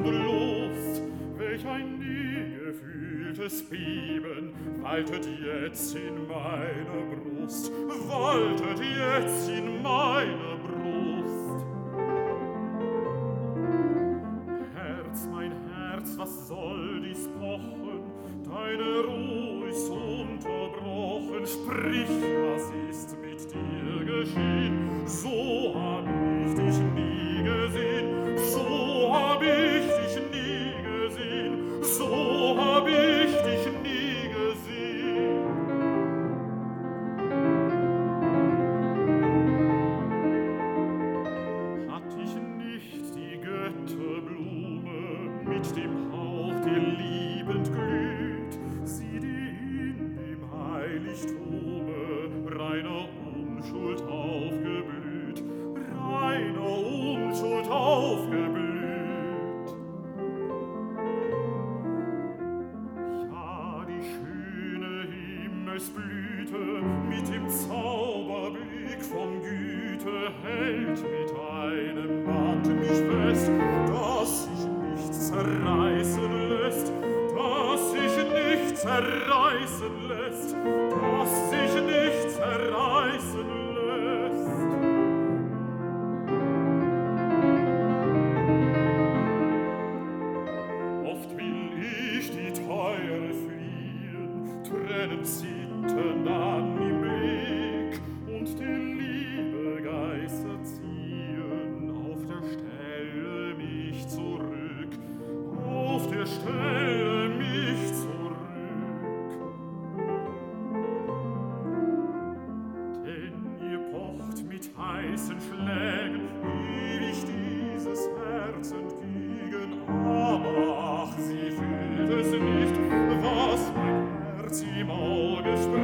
und Lust, welch ein nie gefühltes Beben waltet jetzt in meiner Brust, waltet jetzt in meiner Brust. Herz, mein Herz, was soll dies pochen? Deine Ruhe ist unterbrochen. Sprich, was ist mit dir geschehen? So hab ich dich nie gesehen, so hab ich dich nie gesehen, so hab ich dich nie gesehen. Hat dich nicht die Götterblume mit dem Hauch, der liebend glüht, sie, die in dem Heiligtume reiner Unschuld aufgeblüht, reiner Unschuld aufgeblüht. Ja, die schöne Himmelsblüte mit dem Zauberblick von Güte hält mit einem Band mich fest, das sich nicht zerreißen lässt, das sich nicht zerreißen lässt, das sich nicht zerreißen lässt. Oft will ich die Teure fliehen, Tränen zitternd an im Blick, und die Liebe Geister ziehen auf der Stelle mich zurück, auf der Stelle mich zurück. Denn ihr pocht mit heißen Schlägen ewig dieses Herz entgegen, aber ach, sie fühlt es nicht, was mein Herz im Auge spricht.